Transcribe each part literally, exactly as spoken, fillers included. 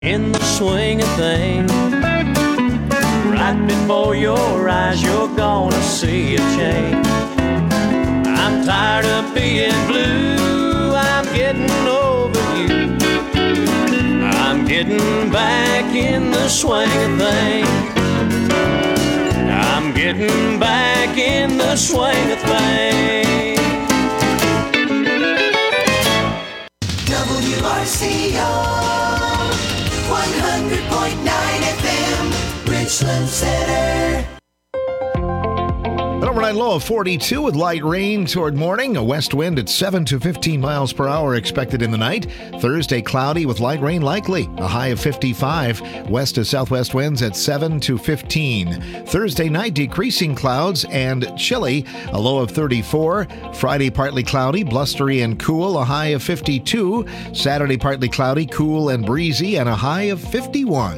In the swing of things, right before your eyes, you're gonna see a change. I'm tired of being blue, I'm getting over you. I'm getting back in the swing of things. I'm getting back in the swing of things. W R C O one hundred point nine F M, Richland Center. An overnight low of forty-two with light rain toward morning. A west wind at seven to fifteen miles per hour expected in the night. Thursday cloudy with light rain likely. A high of fifty-five. West to southwest winds at seven to fifteen. Thursday night decreasing clouds and chilly. A low of thirty-four. Friday partly cloudy, blustery and cool. A high of fifty-two. Saturday partly cloudy, cool and breezy, and a high of fifty-one.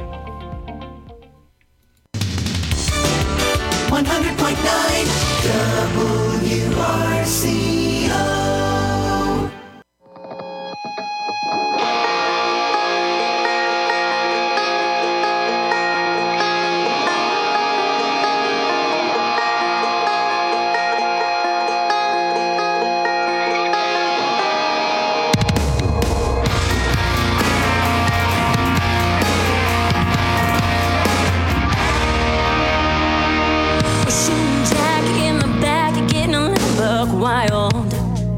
one hundred point nine W R C O. Shooting Jack in the back, getting a little buck wild.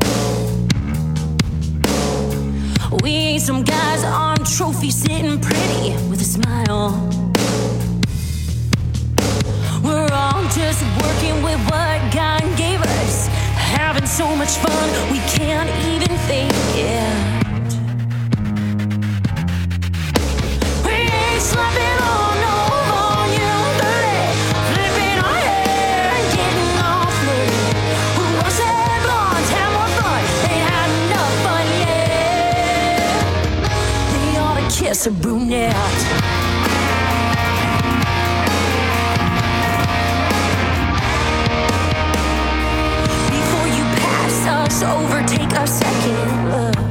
We ain't some guys on trophy sitting pretty with a smile. We're all just working with what God gave us, having so much fun we can't even think it. We ain't slapping on no volume thirty, flipping our hair and getting all flirty. Who wants that blondes have more fun? They had enough fun yet. They ought to kiss a brunette. Before you pass us over, take a second look.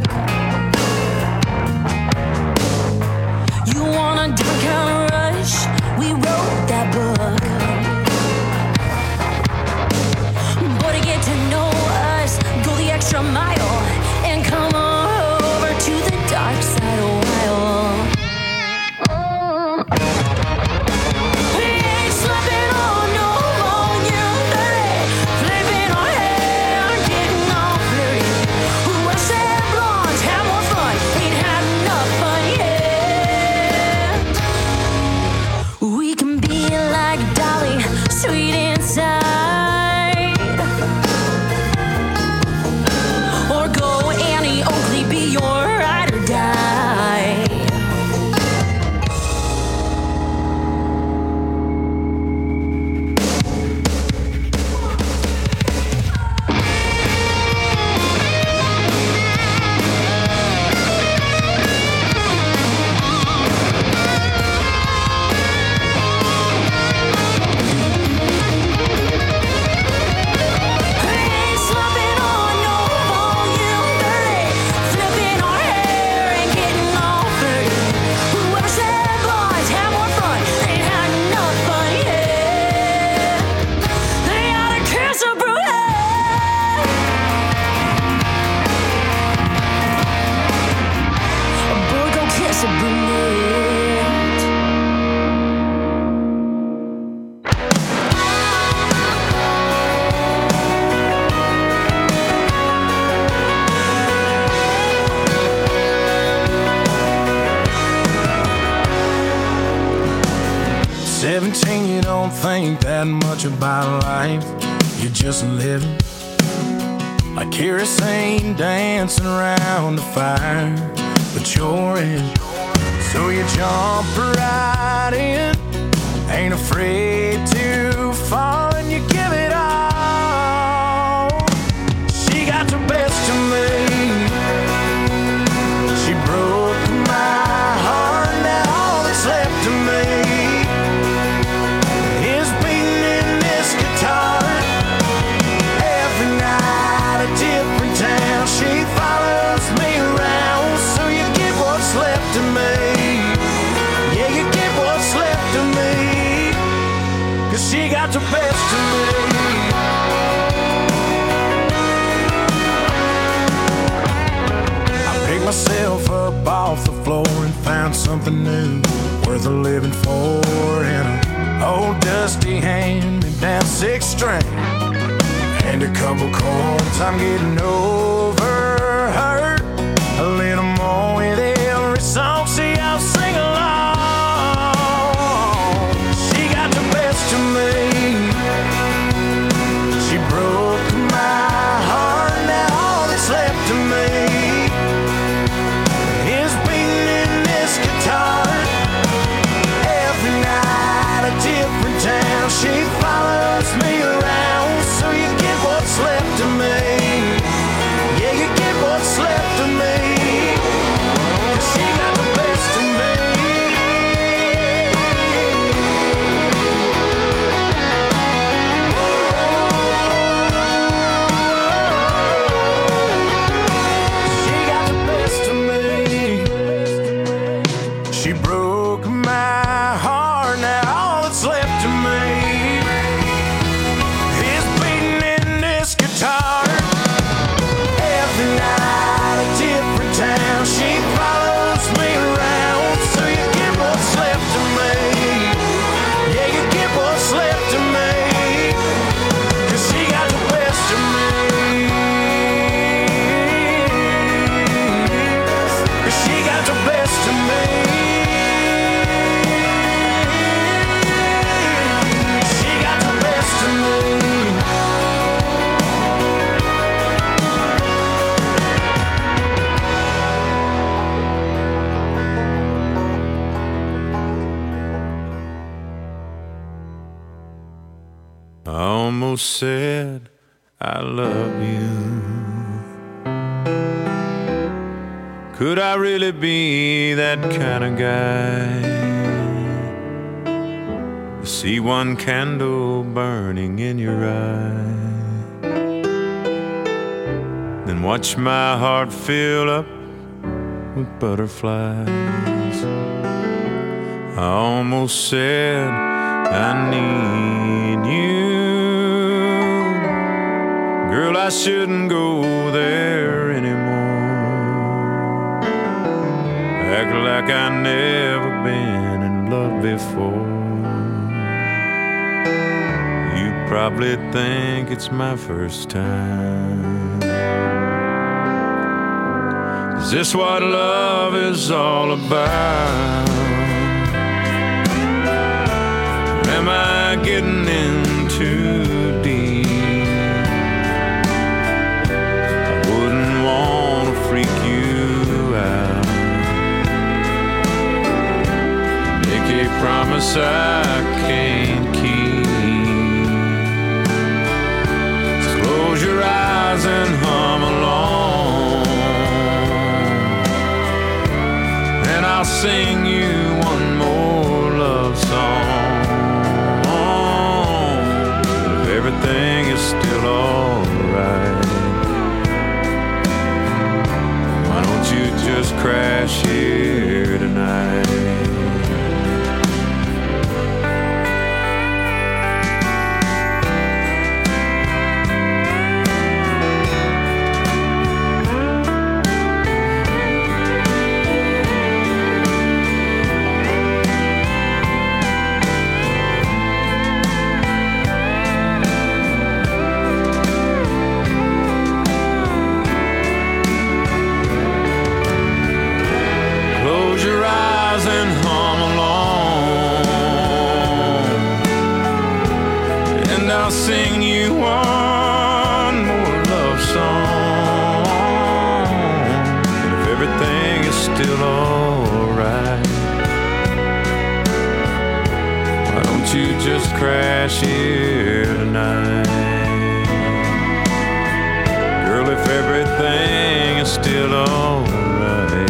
You wanna dark kind of rush? We wrote that book. But to get to know us, go the extra mile and come on over to the dark side a while. We ain't slapping on no volume thirty, flipping our hair, getting all flirty. Who else had blondes have more fun? Ain't had enough fun yet. We can be like Dolly, sweet inside, or go Annie Oakley, be your ride or die. We ain't slapping on no volume thirty, flipping our hair and getting all flirty. Who else had blondes have more fun? Ain't had enough fun yet. They ought to kiss a brunette. Boy, go kiss a brunette. seventeen, you don't think that much about life. You're just living like kerosene dancing around the fire. But you're in, so you jump right in. Ain't afraid to fall and you give it all. She got the best of me. She broke my heart, now all that's left of me is beating in this guitar. Every night a different town, she follows me around. So you get what's left of me. got the best of me. I picked myself up off the floor and found something new worth a living for in an old dusty hand-me-down six string and a couple chords. I'm getting over hurt a little more with every song. See, I'll sing along. She got the best of me. She broke my heart. Now all that's left of me is beating in this guitar. Every night a different town. She follows me around. So you get what's left of me. Yeah, you get what's left of me. 'Cause she got the best of me. She got the best of me. She broke my heart. Now all that's left of me is beating in this guitar. Every night a different town. She follows me around. So you get what's left of me. Yeah, you get what's left of me. 'Cause she got the best of me. 'Cause she got the best of me. She got the best of me. I almost said I love you. Could I really be that kind of guy? See one candle burning in your eye, then watch my heart fill up with butterflies. I almost said I need you. Girl, I shouldn't go there anymore. Act like I never been in love before. You probably think it's my first time. Is this what love is all about? Am I getting in too deep? I wouldn't want to freak you out. Make a promise I can't keep. Just close your eyes and hum along, and I'll sing you one more love song. Everything is still alright. Why don't you just crash here tonight? I'll sing you one more love song. And if everything is still alright, why don't you just crash here tonight? Girl, if everything is still alright,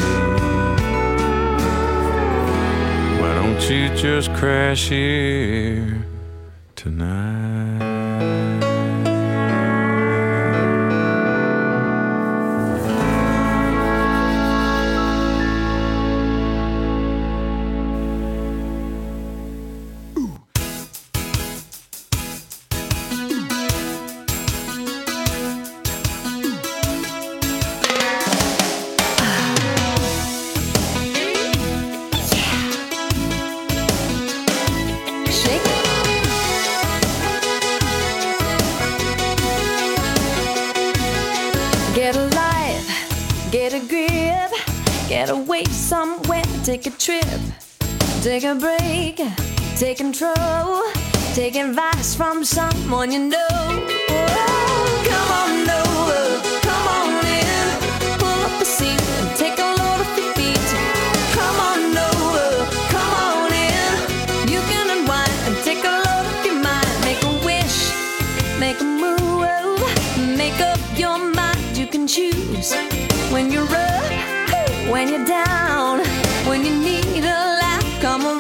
why don't you just crash here tonight? away somewhere, take a trip, take a break, take control, take advice from someone you know. Oh, come on over, come on in, pull up a seat and take a load off your feet. Come on over, come on in, you can unwind and take a load off your mind. Make a wish, make a move, make up your mind. You can choose when you're up, when you're down, when you need a laugh, come around.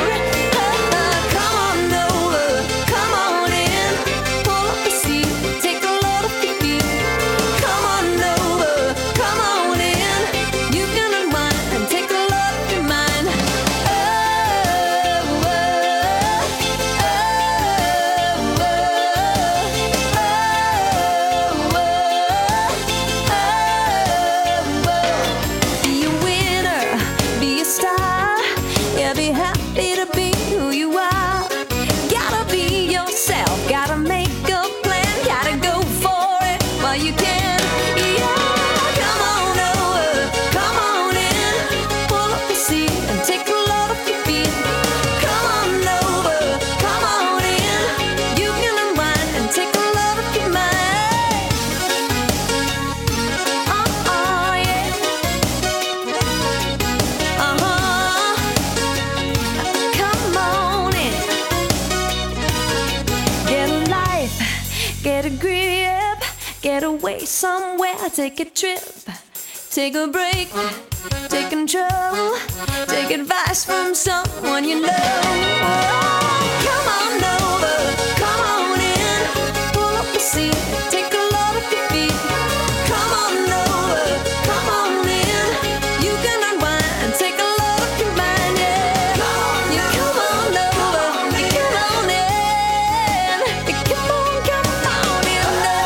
Somewhere, take a trip, take a break, take control, take advice from someone you know. Oh, come on over, come on in, pull up a seat, take a load off your feet. Come on over, come on in, you can unwind and take a load off your mind. Yeah, you come on over, you come on in, you come on, come on in.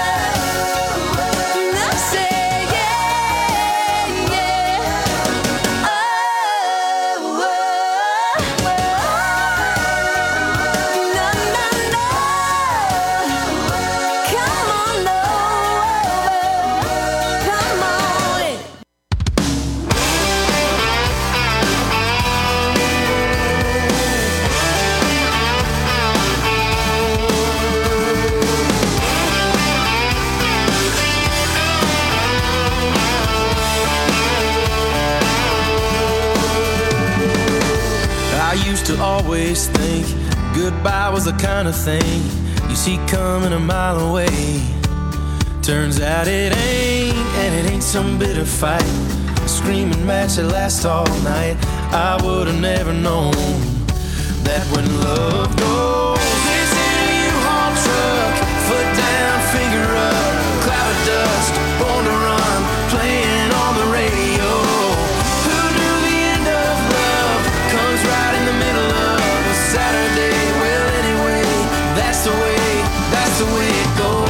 To always think goodbye was the kind of thing you see coming a mile away. Turns out it ain't, and it ain't some bitter fight, a screaming match that lasts all night. I would have never known that when love goes, it's in a U-Haul truck, foot down, finger up, cloud of dust, born to run, playing on the radio. Who knew the end of love comes right in the middle of a Saturday? Well, anyway, that's the way, that's the way it goes.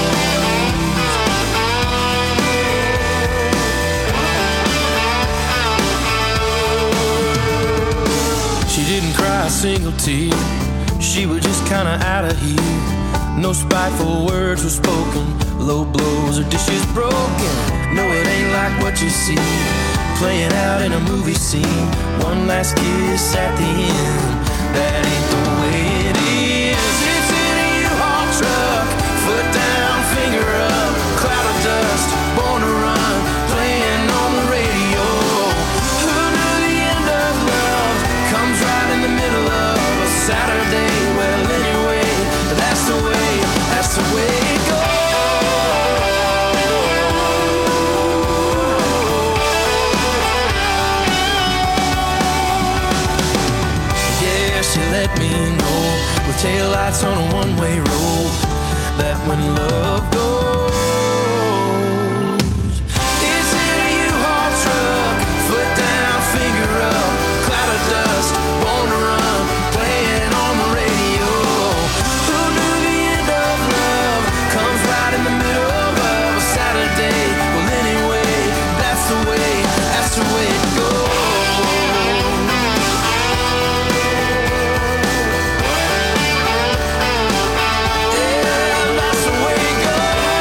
She didn't cry a single tear, she was just kinda out of here. No spiteful words were spoken, low blows or dishes broken. No, it ain't like what you see playing out in a movie scene. One last kiss at the end, that ain't the way it is. It's in a U-Haul truck, foot down, finger up, cloud of dust, born to run, playing on the radio. Who knew the end of love comes right in the middle of a Saturday? Well, anyway, that's the way, that's the way it goes. She let me know with taillights on a one-way road that when love goes, it's in a U-Haul truck, foot down, finger up, cloud of dust, born to run, playing on the radio. Who knew the end of love comes right in the middle of a Saturday? Well, anyway, that's the way, that's the way it goes. Yeah, that's the way it goes.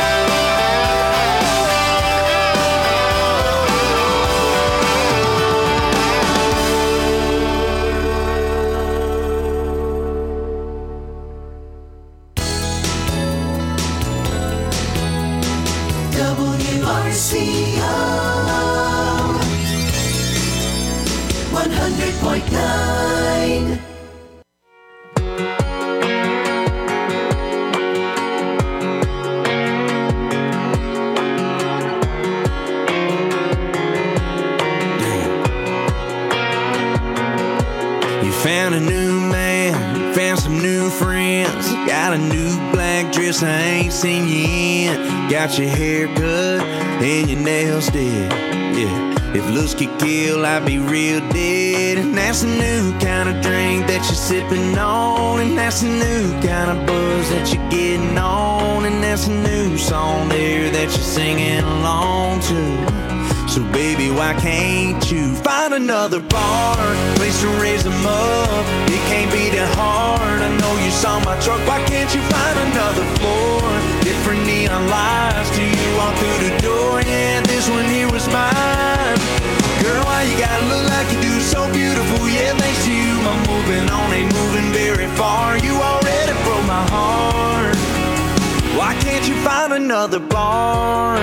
You found a new man, found some new friends. Got a new black dress I ain't seen you in. Got your hair cut and your nails did. Yeah. If looks could kill, I'd be real dead. And that's a new kind of drink that you're sipping on. And that's a new kind of buzz that you're getting on. And that's a new song there that you're singing along to. So baby, why can't you find another bar, place to raise them up? It can't be that hard. I know you saw my truck. Why can't you find another floor? Different neon lights till you walk through the door. Yeah, this one here was mine. Girl, why you gotta look like you do? So beautiful, yeah, thanks to you. I'm moving on, ain't moving very far. You already broke my heart. Why can't you find another bar?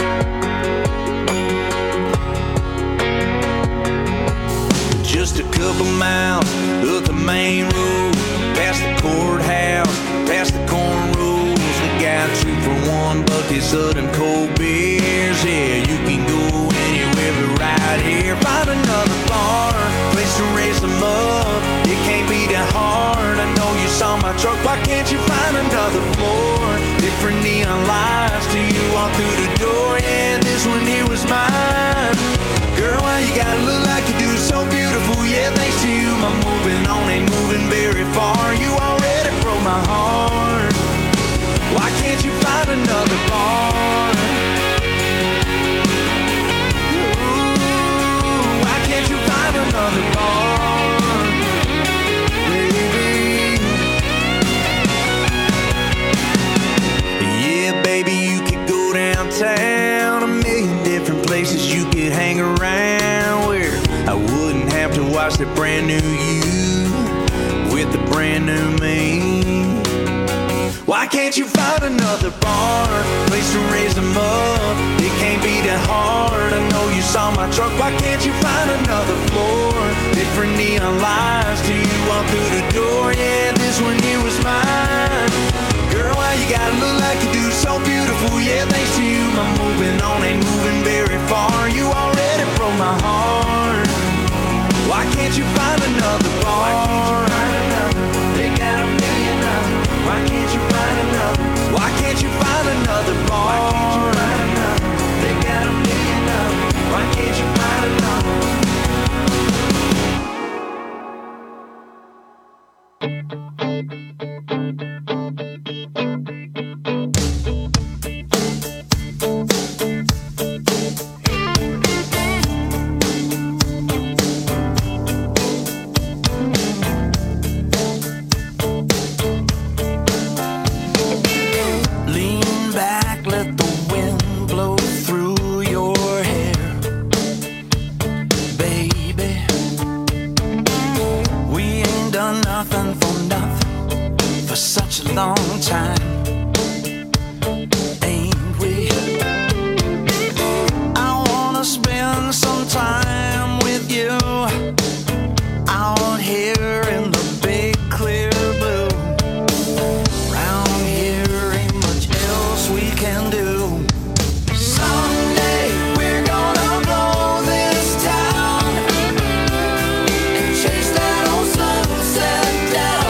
Just a couple miles up the main road, past the courthouse, past the cornrows. We got two for one buckets of them cold beers. Yeah, you can go anywhere but right here. Find another bar, place to raise them up. It can't be that hard. I know you saw my truck. Why can't you find another floor? Different neon lights till you walk through the door. Yeah, this one here was mine. Girl, why you gotta look like you do? So beautiful, yeah, thanks to you. I'm moving on, ain't moving very far. You already broke my heart. Why can't you find another bar? Ooh, why can't you find another bar, baby? Yeah, baby, you could go downtown, a million different places you could hang around, where I wouldn't have to watch the brand new you with the brand new me. Why can't you find another bar, place to raise them up? It can't be that hard. I know you saw my truck. Why can't you find another floor? Different neon lights till you walk through the door. Yeah, this one here was mine. Girl, why you gotta look like you do? So beautiful, yeah, thanks to you. I'm moving on, ain't moving very far. You already broke my heart. Why can't you find another bar? They got a million of them. Why can't you find another? Why can't you find another bar? They got a million of them. Why can't you find another? Long time, ain't we? I wanna spend some time with you out here in the big clear blue. Round here ain't much else we can do. Someday we're gonna blow this town and chase that old sunset down.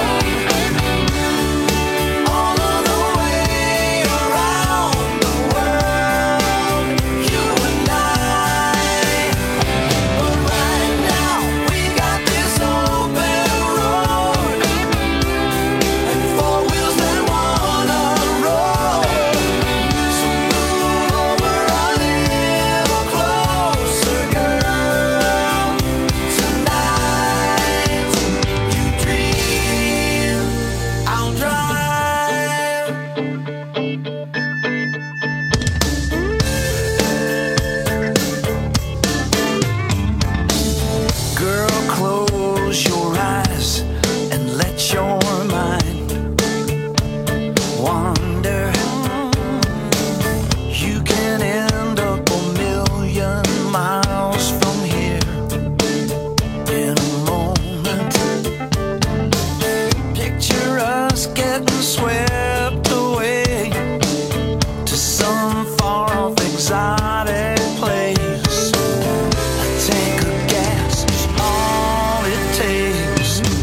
Take a guess, all it takes.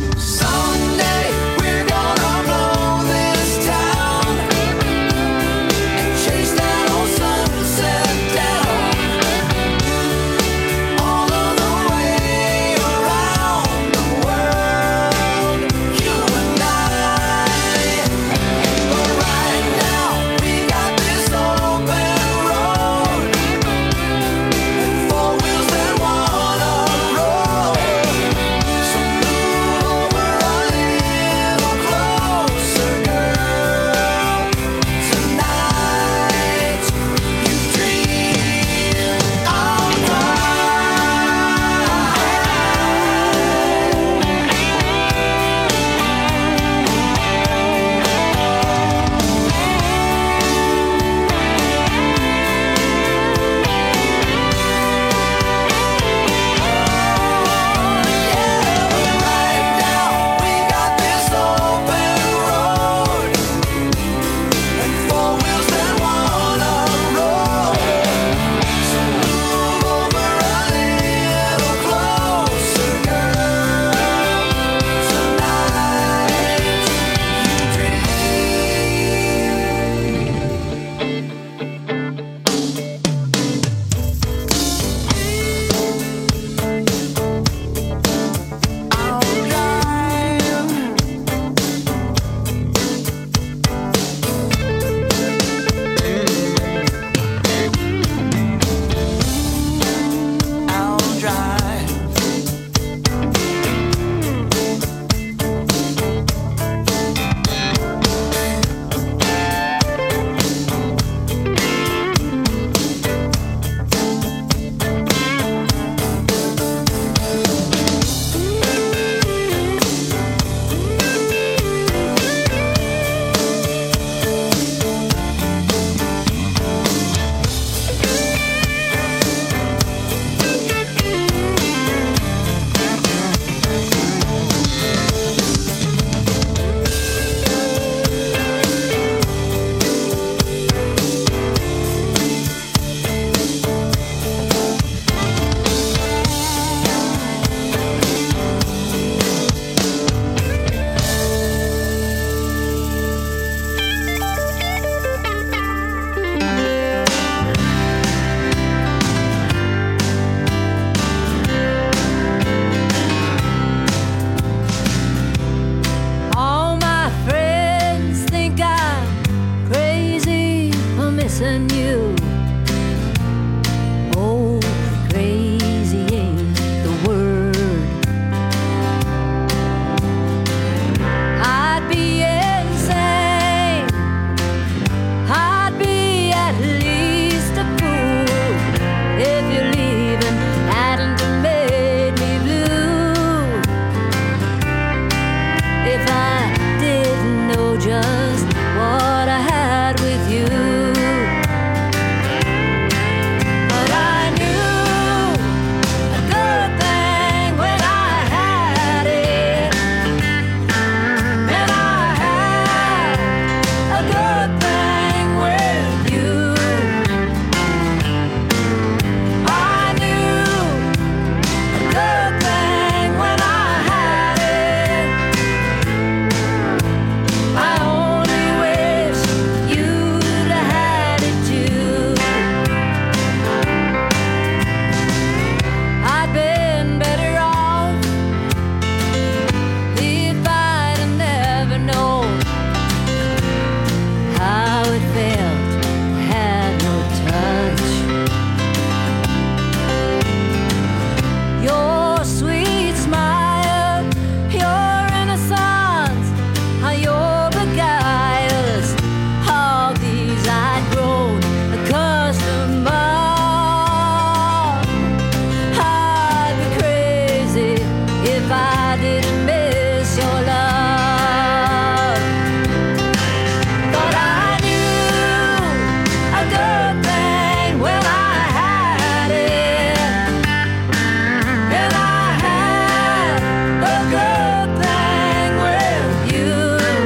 didn't miss your love. But I knew a good thing when I had it. And I had a good thing with you.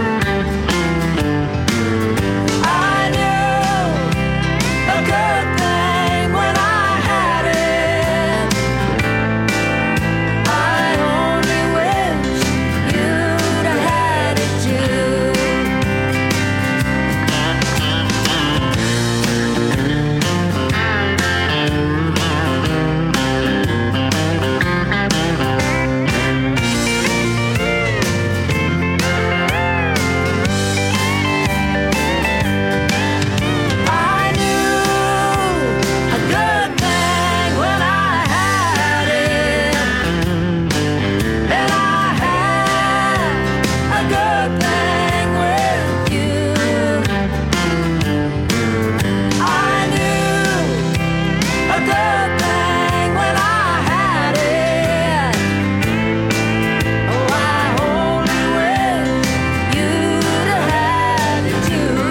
I knew a good thing when I had it. I only wish you'd have had it too. I knew a good thing when I had it. And I had a good thing with you. I knew a good thing when I had it. Oh, I only wish you'd have had it too.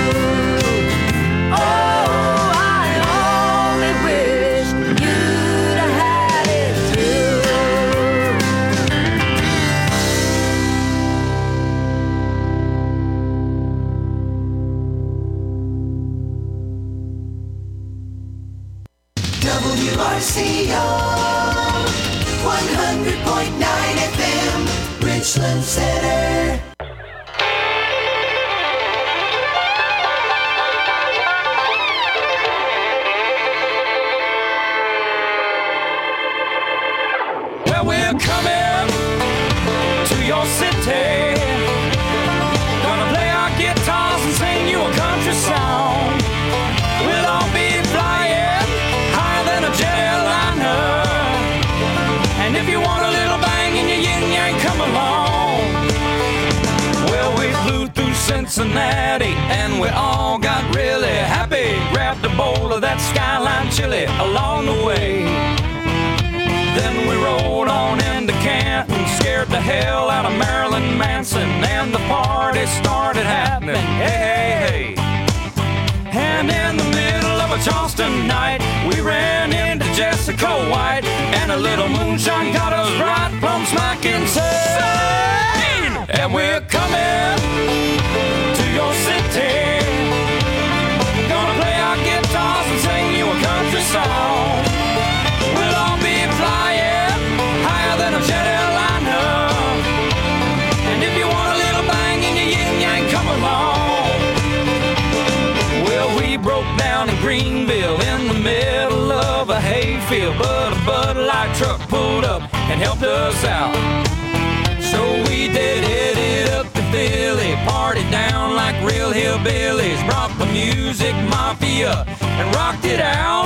Oh, I only wish you'd have had it too. W R C O one hundred point nine F M, Richland Center. Well, we're coming to your city. Gonna play our guitars and sing you a country song. We'll all be flying higher than a jet airliner. And if you want a little bang in your yin yang, come along. Well, we flew through Cincinnati and we all got really happy. Grabbed a bowl of that Skyline chili along the way. Then we rolled on into Canton, scared the hell out of Marilyn Manson, and the party started happening. Hey, hey, hey. And in the middle of a Charleston night, we ran into Jessica White, and a little moonshine got us right plumb smack insane. And we're coming to your city. Gonna play our guitars and sing you a country song. We'll all be flying higher than a jet airliner. And if you want a little bang in your yin yang, come along. Well, we broke down in Greenville in the middle of a hayfield, but a Bud Light truck pulled up and helped us out. So we did hit it up to Philly, partied down like real hillbillies, brought the music mafia and rocked it out.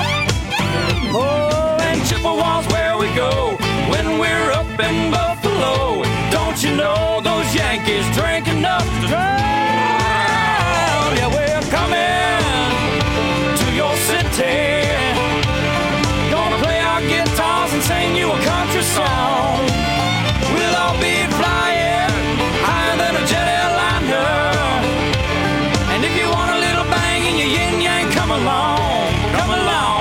Oh, and Chippewa's where we go when we're up in Buffalo. Don't you know those Yankees drink enough to drown? Yeah, we're coming to your city. Gonna play our guitars and sing you a country song. We'll all be flying higher than a jet airliner. And if you want a little bang in your yin yang, come along, come along.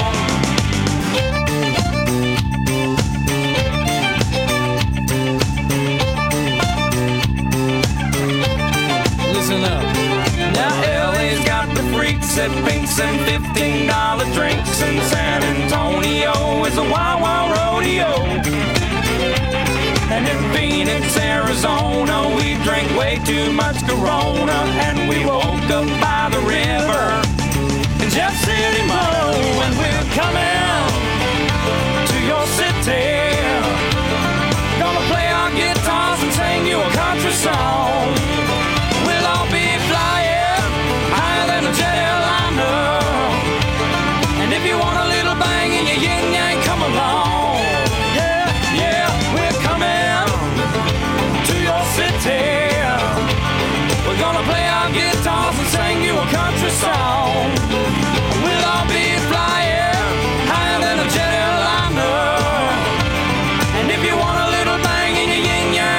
Listen up. Now L A's got the freaks at pinks and fifteen dollar drinks, and San Antonio is a wild, wild rodeo. And in Phoenix, Arizona, we drank way too much Corona, and we woke up by the river in Jeff City, Mo. And we're coming to your city. Gonna play our guitars and sing you a country song. We'll all be flying higher than a jet airliner. And if you want a little bang in your yin yang, come along. Yeah, yeah, we're coming to your city. We're gonna play our guitars and sing you a country song. We'll all be flying higher than a jet airliner. And if you want a little bang in your yin yang,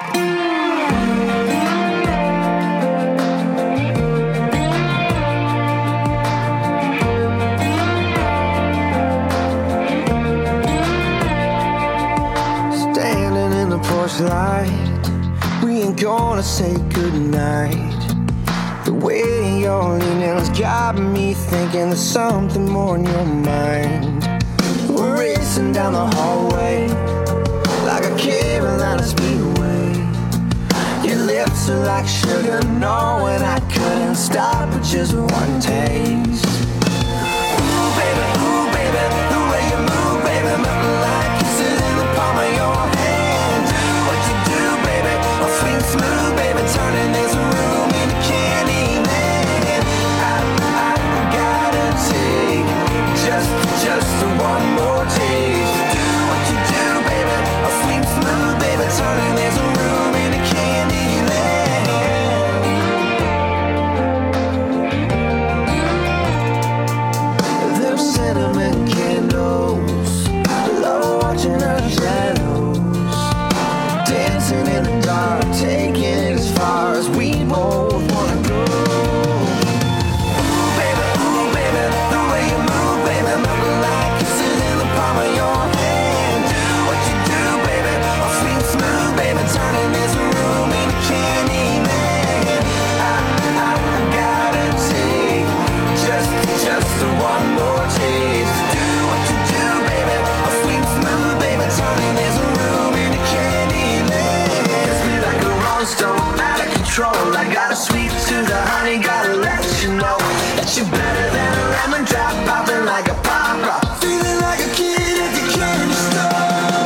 Standing in the porch light, we ain't gonna say goodnight. The way you're leaning's got me thinking there's something more in your mind. We're racing down the hallway like a Carolina Speedway. Your lips are like sugar, knowing I couldn't stop with just one taste. Ooh, baby, ooh, baby, the way you move, baby, nothing like kisses in the palm of your hand. Do what you do, baby, oh, sweet, smooth, baby, turning this room into Candyman. I, I gotta take just, just one more taste. Do what you do, baby, oh, sweet, smooth, baby, turning this room into Candyland. There's cinnamon candles, I love watching our shadows, dancing in the dark, taking it as far as we both wanna go. Ooh, baby, ooh, baby, the way you move, baby, nothing like kisses in the palm of your hand. Do what you do, baby, oh, sweet, smooth, baby, turning this room into Candyman. I, I, I gotta take just, just one more taste. Do what you do, baby, oh, sweet, smooth, baby, turning this room into Candyland. Gets me like a rolling stone, out of control. I got a sweet tooth, honey, gotta let you know that you're better than a lemon drop, popping like a pop rock, feeling like a kid at the candy store.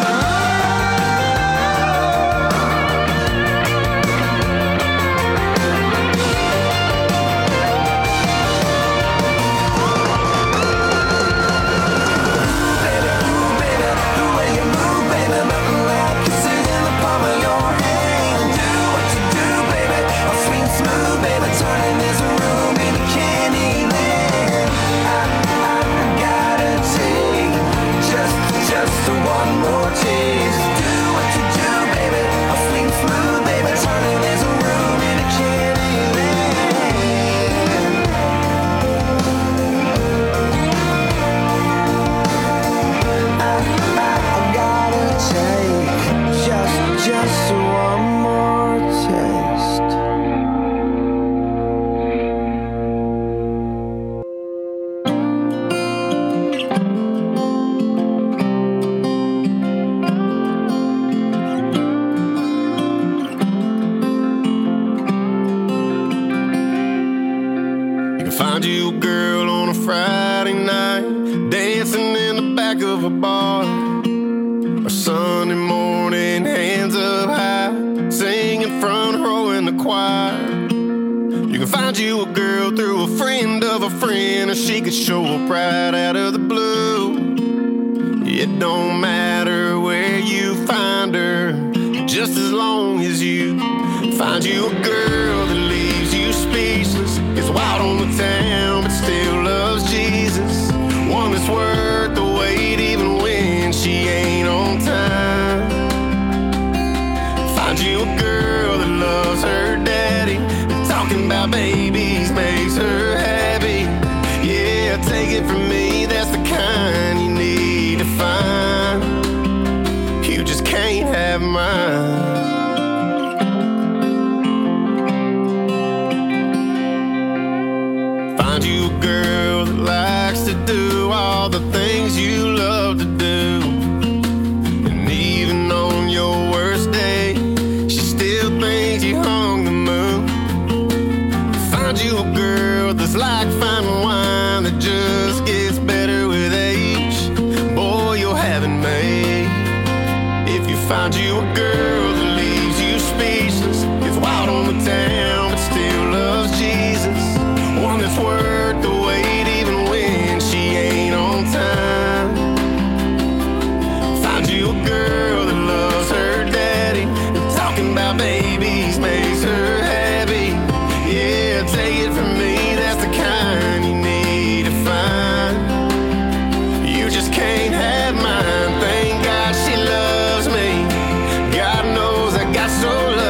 Baby, ooh, baby, the way you move, baby, nothing like kisses in the palm of your hand. Do what you do, baby, oh, sweet, smooth, baby, turning this room into Candyland. I, I, I gotta take just, just one more taste. Do what you do, baby, oh, sweet, smooth, baby, turning this room into Candyland. I, I, I gotta take just, just one more taste. You can find you a girl on a Friday night, dancing in the back of a bar. Or Sunday morning, hands up high, singing front row in the choir. You can find you a girl through a friend of a friend, or she could show up right out of the blue. It don't matter where you find her, just as long as you find you a girl that leaves you speechless, is wild on the town but still loves Jesus. One that's worth the wait even when she ain't on time. Find you a girl that loves her daddy, and talking about babies makes her happy. Yeah, take it from me, that's the kind you need to find. You just can't have mine. Find you a girl that likes to do all the things you love to do, and even on your worst day, she still thinks you hung the moon. Find you a girl that's like fine wine that just gets better with age. Boy, you'll have it made. If you find you a girl that leaves you speechless, is wild on the town but still loves Jesus. One that's worth the wait even when she ain't on time. Find you a girl that loves her daddy, and talking about babies makes her happy. Yeah, take it from me, that's the kind you need to find. You just can't have mine. Thank God she loves me. God knows I got so lucky.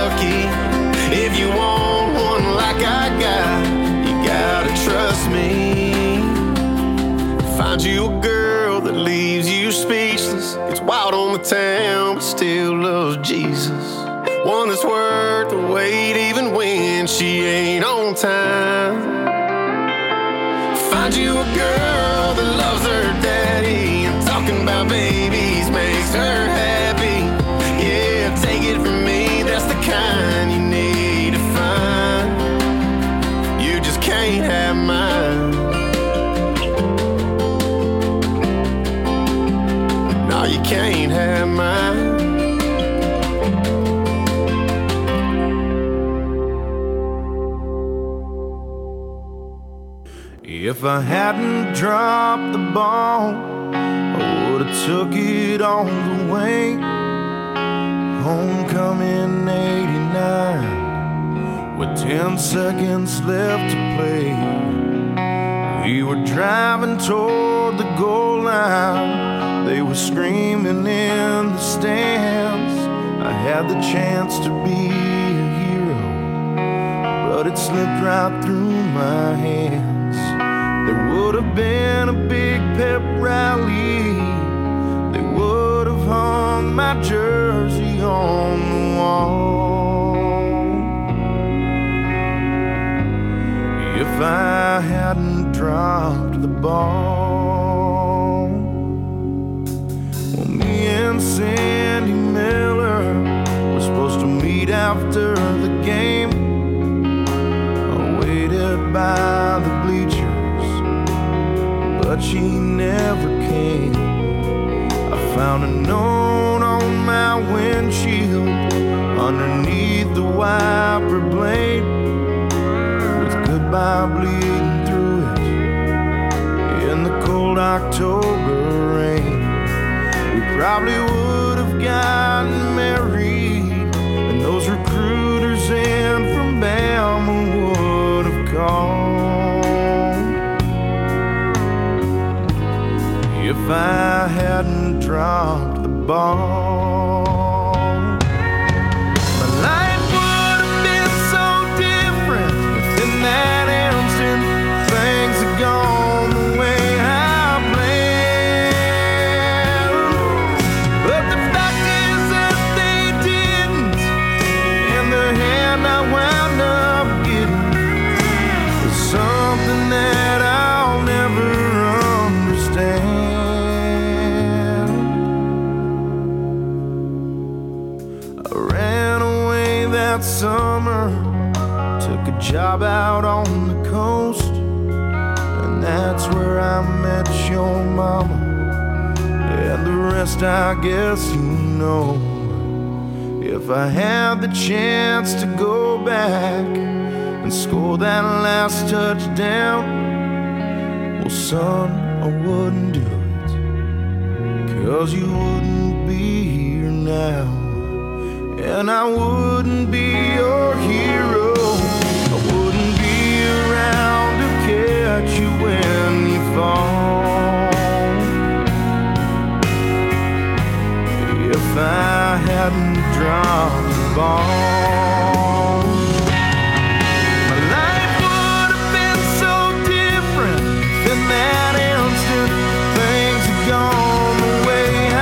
Find you a girl that leaves you speechless. Gets wild on the town, but still loves Jesus. One that's worth the wait even when she ain't on time. Find you a girl that loves her daddy, and talking about babies makes her happy. Yeah, take it from me, that's the kind you need to find. You just can't have mine. No, you can't have mine. If I hadn't dropped the ball, I would've took it all the way. Homecoming eighty-nine, with ten seconds left to play. We were driving toward the goal line. They were screaming in the stands. I had the chance to be a hero, but it slipped right through my hands. There would have been a big pep rally. They would have hung my jersey on the wall. If I hadn't dropped the ball. Well, me and Sandy Miller were supposed to meet after the game. I waited by the bleachers, but she never came. I found a note on my windshield underneath the wiper blade, with goodbye bleeding through it in the cold October rain. We probably would have gotten married, and those recruiters in from Bama would have called. If I hadn't dropped the ball, my life would have been so different. If in that instant things had gone the way I planned. But the fact is that they didn't, and the hand I wound up getting was something that I'll never understand. That summer, took a job out on the coast, and that's where I met your mama, and the rest I guess you know. If I had the chance to go back and score that last touchdown, well son, I wouldn't do it, 'cause you wouldn't be here now. And I wouldn't be your hero. I wouldn't be around to catch you when you fall. If I hadn't dropped the ball, my life would have been so different. In that instant, things had gone the way I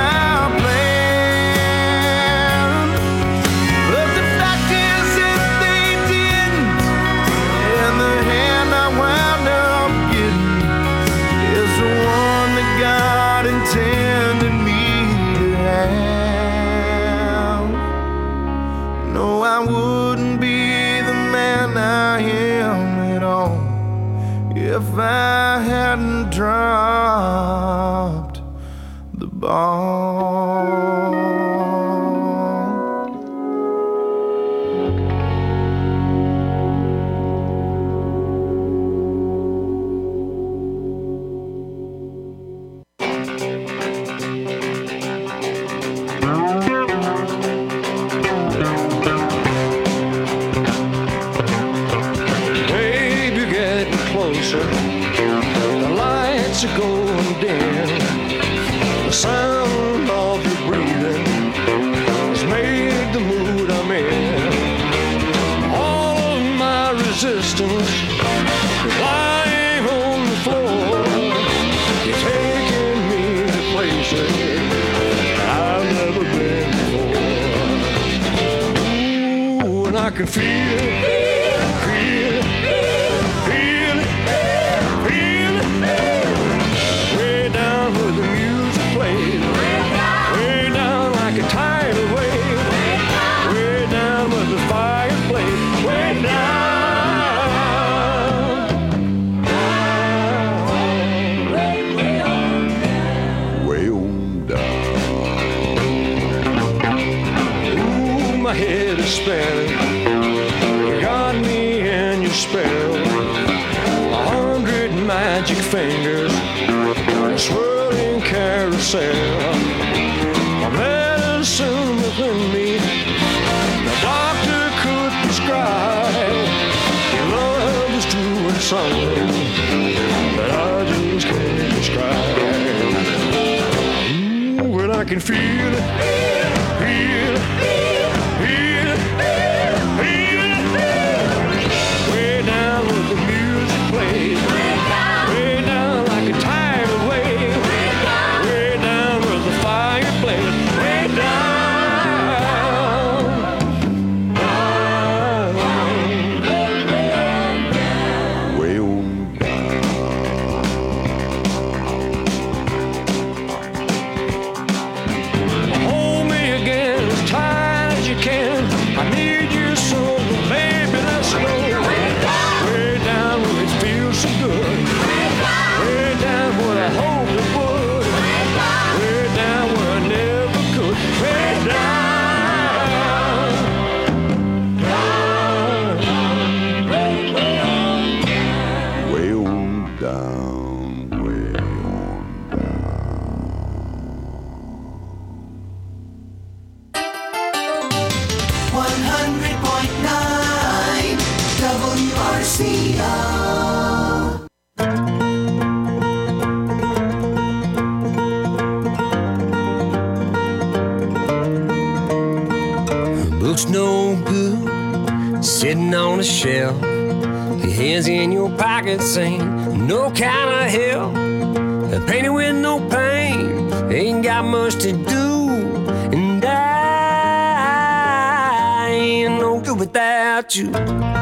intended me to have. No, I wouldn't be the man I am at all if I hadn't dropped the ball. The lights are going dim. The sound of your breathing has made the mood I'm in. All of my resistance is lying on the floor. You take I can feel it, feel it, feel it, feel it. Way down where the music plays, way down like a tidal wave, way down where the fire plays, way down. My head is spinning. You got me in your spell. A hundred magic fingers, a swirling carousel. My medicine within me, the doctor could prescribe. Your love is doing something that I just can't describe. Ooh, but I can feel it, feel it. Way down where the music plays, way down like a tidal wave, way down where the fire plays, way down, way on down. Hold me again as tight as you can. I need you so, baby, let's go. Way down where it feels so good. Way down where I hope it would. Way down where I never could. Way down, down, way on down, way on down, way on one hundred point nine W R C O. Looks no good sitting on a shelf. Your hands in your pockets ain't no kind of help. Painted with no pain, ain't got much to do. And I ain't no good without you.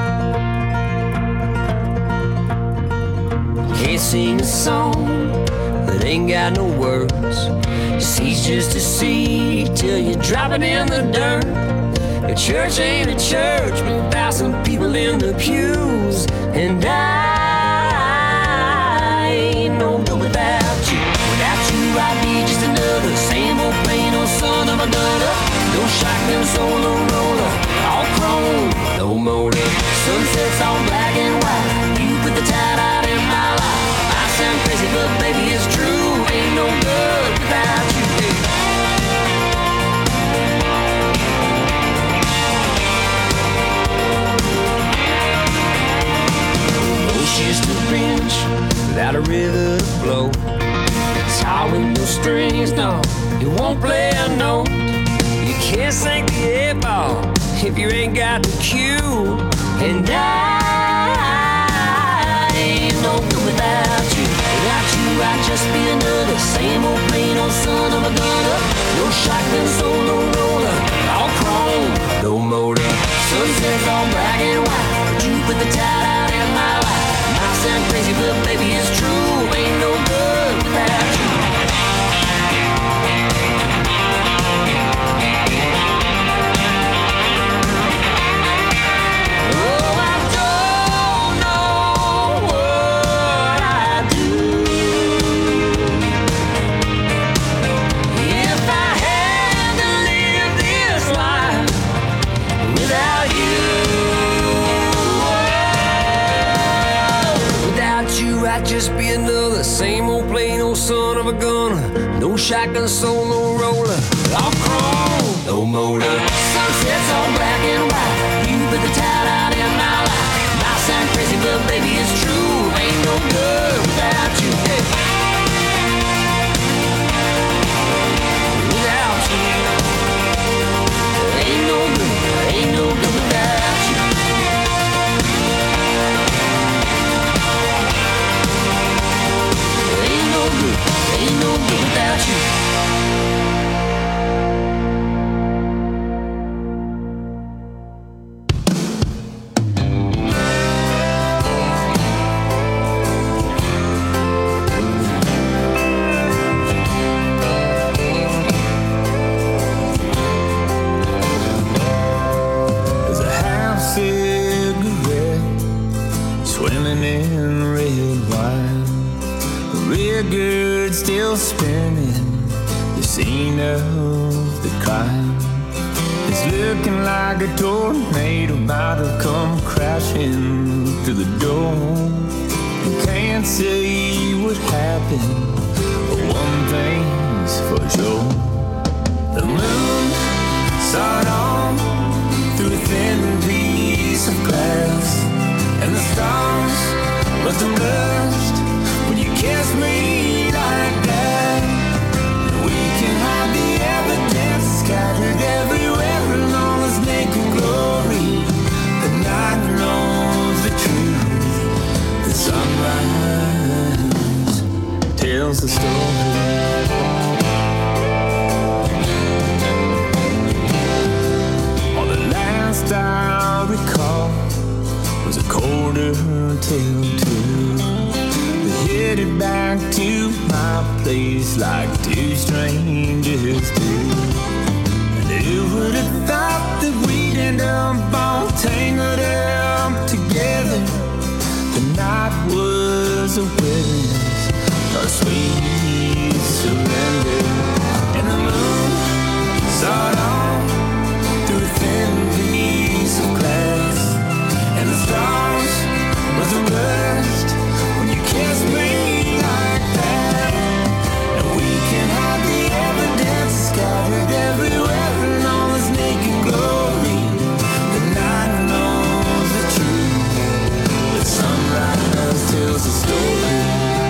Can't sing a song that ain't got no words. See's just a seed till you drop it in the dirt. A church ain't a church without some people in the pews. And I ain't no good without you. Without you I'd be just another same old plain old son of a gunner. No shotgun solo roller, all chrome, no motor. Sunsets all black and white, you put the tide out in my life. I sound crazy but baby it's true. Ain't no good without you. Just a bench without a river to flow. It's hard with no strings, no, you won't play a note. You can't sing the eight ball if you ain't got the cue. And I ain't no good without you. Without you I'd just be another same old plain old son of a gunner. No shotgun solo roller, all chrome, no motor. Sunsets all black and white, but you put the tide out in my life. Sound crazy, but baby, it's true. Ain't no good without you. Oh, I don't know what I'd do if I had to live this life without you. I'd just be another same old plain old son of a gunner. No shotgun solo roller, all chrome, no motor. Sunsets all black and white, you put the tide out in my life. Might sound crazy but baby it's true. Ain't no good without you. Hey. Without you, ain't no good, ain't no good without you. Ain't no good without you. outside. It's looking like a tornado might have come crashing through the door. You can't say what happened, but one thing's for sure. The moon saw it all through a thin piece of glass, and the stars must have blushed when you kissed me like that. We can hide the evidence scattered everywhere in all its naked glory. The night knows the truth. The sunrise tells the story. I recall was a quarter till two. We headed back to my place like two strangers do. And who would have thought that we'd end up all tangled up together? The night was a witness, our sweet surrender. And the moon saw it all through a thin piece of glass, and the stars must have burst when you kissed me like that. And we can hide the evidence scattered everywhere in all its naked glory. The night knows the truth. The sunrise tells the story.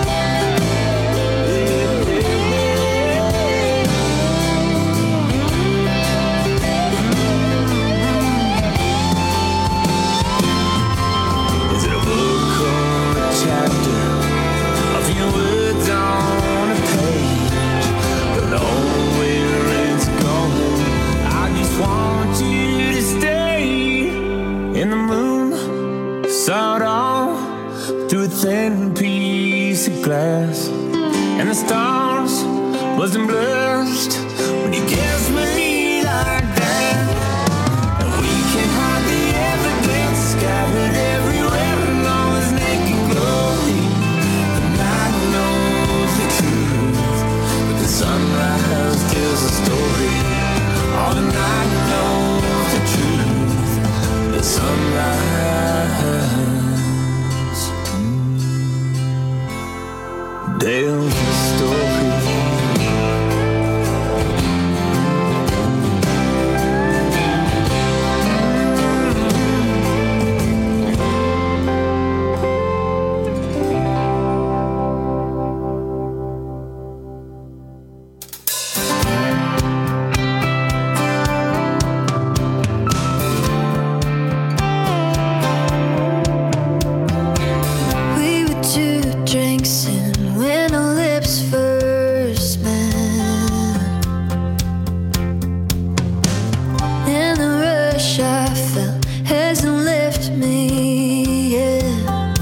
Thin piece of glass, and the stars wasn't blushed when you kissed me like that. And we can hide the evidence scattered everywhere in all its naked glory. The night knows the truth, but the sunrise tells the story. All the night knows the truth, the sunrise tells the story. We were two drinks in when our lips first met. In the rush I felt hasn't left me yet.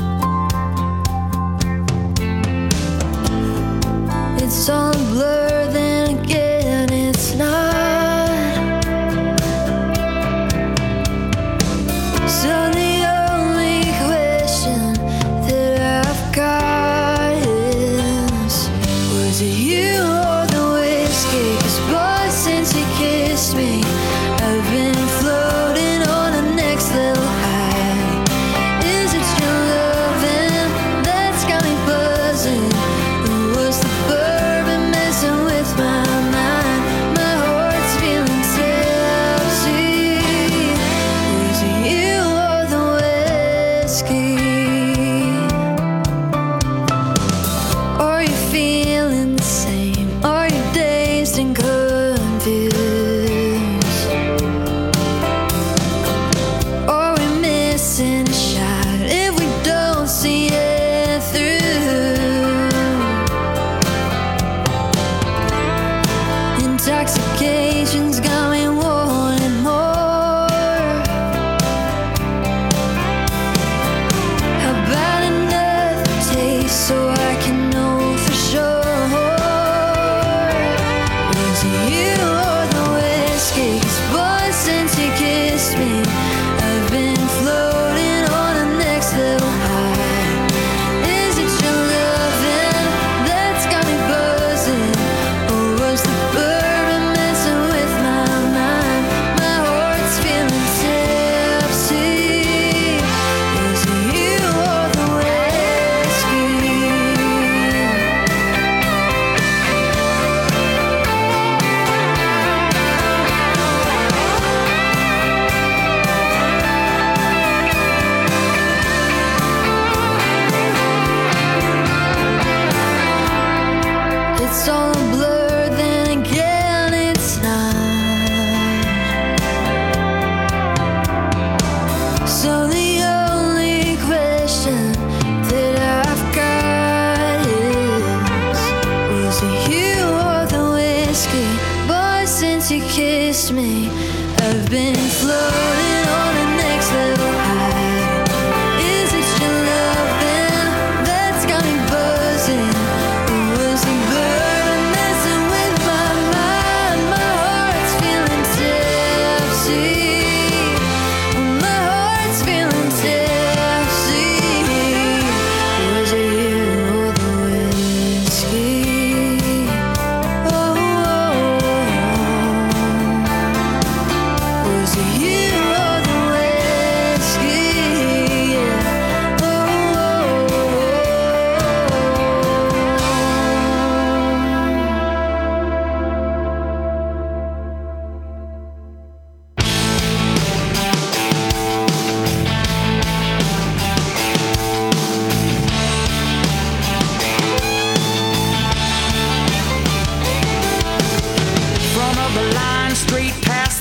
It's all a blur, then again it's not. So the only question that I've got is, was it you or the whiskey? 'Cause boy, since you kissed me, I've been floating on a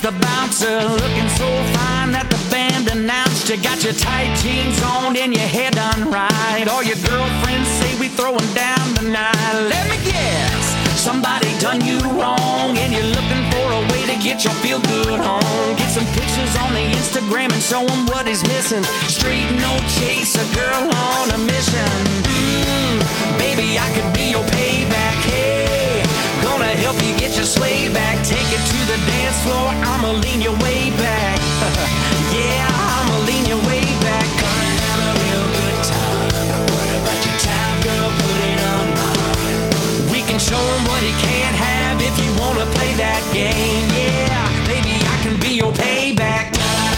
the bouncer, looking so fine that the band announced you got your tight jeans on and your hair done right. All your girlfriends say we throwing down tonight. Let me guess, somebody done you wrong, and you're looking for a way to get your feel good on. Get some pictures on the Instagram and show them what is missing. Street no chase, a girl on a mission. Mm, baby, I could be your payback. Hey, gonna help you get your sway back. Take it to the dance floor, I'ma lean your way back. Yeah, I'ma lean your way back. Gonna have a real good time. Don't worry about your time, girl, put it on mine. We can show him what he can't have if you wanna play that game. Yeah, baby, I can be your payback.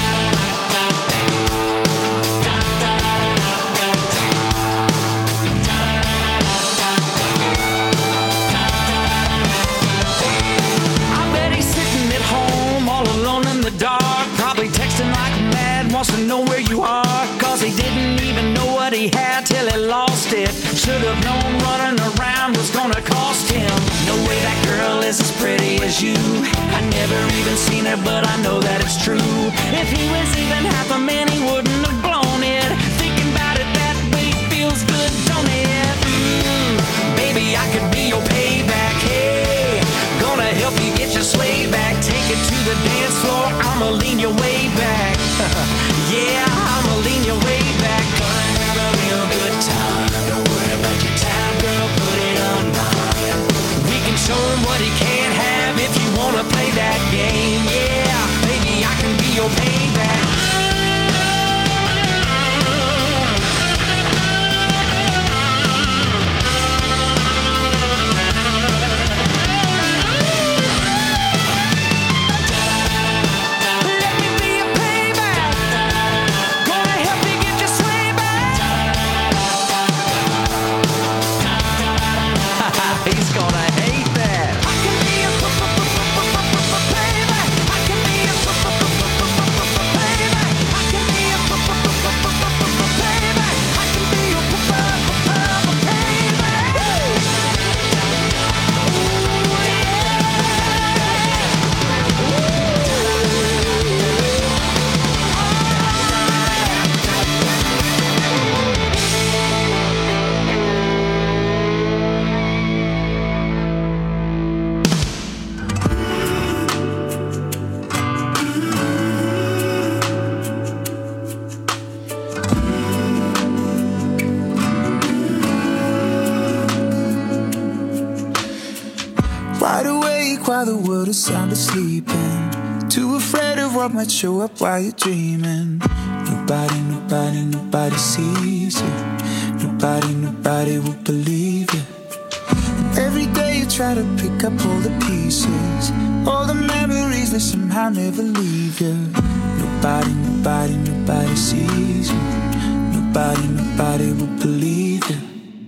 Wants to know where you are, cause he didn't even know what he had till he lost it. Should have known running around was gonna cost him. No way that girl is as pretty as you. I never even seen her, but I know that it's true. If he was even half a man, he wouldn't have blown it. Thinking about it that way feels good, don't it? Mm, baby, I could be your payback. Hey, gonna help you get your sway back. Take it to the dance floor, I'ma lean your way back. Yeah, I'ma lean your way back. Gonna have a real good time. Don't worry about your time, girl, put it on mine. We can show him what he can't have if you wanna play that game. Yeah, baby, I can be your payback. While the world is sound asleep, too afraid of what might show up while you're dreaming. Nobody, nobody, nobody sees you. Nobody, nobody will believe you. And every day you try to pick up all the pieces, all the memories that somehow never leave you. Nobody, nobody, nobody sees you. Nobody, nobody will believe you.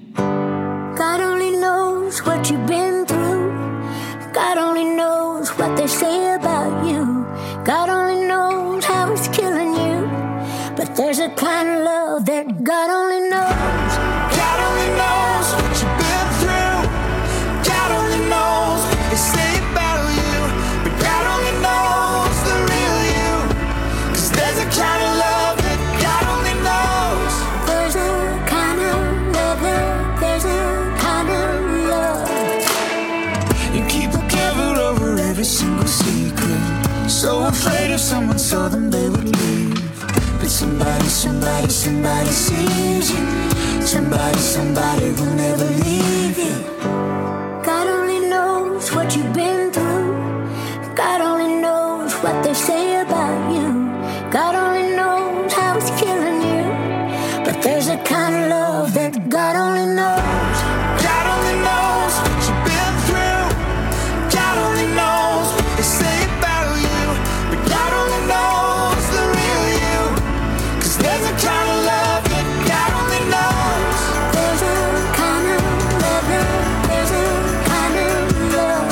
God only knows what you've been through. God only knows what they say about you. God only knows how it's killing you. But there's a kind of love that God only knows. God only knows what you've been through. God only knows what they say about you. But God only knows the real you. Cause there's a kind of love that God only knows. There's a kind of love that, there's a kind of love. You keep a cover over every single secret, so afraid if someone saw them they would leave. But somebody, somebody, somebody sees you. Somebody, somebody will never leave you. God only knows what you've been through. God only knows what they say about you. God only knows how it's killing you. But there's a kind of love that God only knows. God only knows what you've been through. God only knows what they say about you. But God only knows the real you. Cause there's a kind of love that God only knows. There's a kind of love that, there's a kind of love.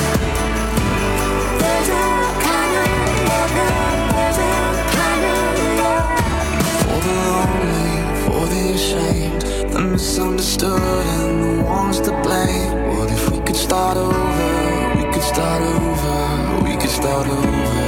There's a kind of love that, there's a kind of love. For the lonely, for the ashamed, the misunderstood and the ones to blame. What if we could start over? We could start over, we could start over.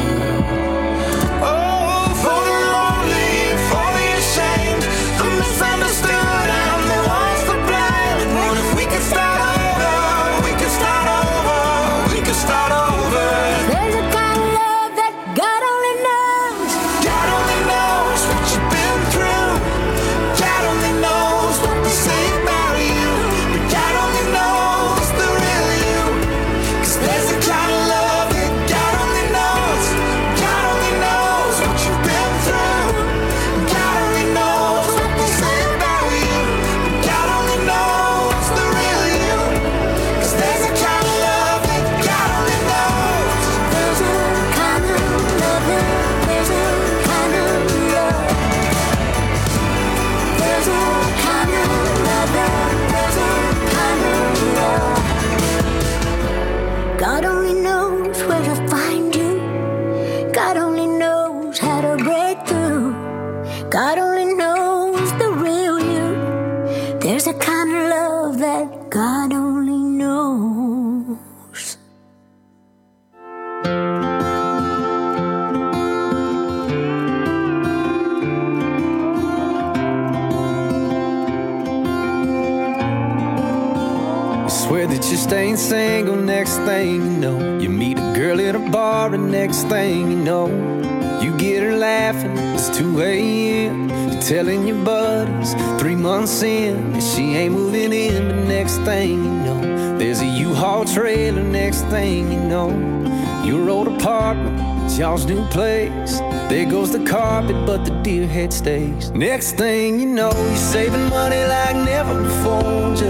Oh, for the lonely, for the ashamed, the misunderstood and the ones to blame. What if we could start over, we could start over, we could start over. There's a kind of love that God only knows. God only knows what you've been through. God only knows what they say about you. But God only knows the real you. 'Cause there's a kind of love that God only knows. God only knows what you've been through. God only knows what they say about you. But God only knows the real you. 'Cause there's a kind of love that God only knows. There's a kind of love. There's a kind of love. There's a kind of love. There's a kind of love. God only knows where to find you. God only knows how to break through. God only knows the real you. There's a kind of love that God only knows. Swear that you staying single, next thing you know, you meet a girl at a bar, and next thing you know, you get her laughing, it's two a.m. You're telling your buddies, three months in, that she ain't moving in. But next thing you know, there's a U-Haul trailer. Next thing you know, your old apartment, it's y'all's new place. There goes the carpet, but the deer head stays. Next thing you know, you're saving money like never before, just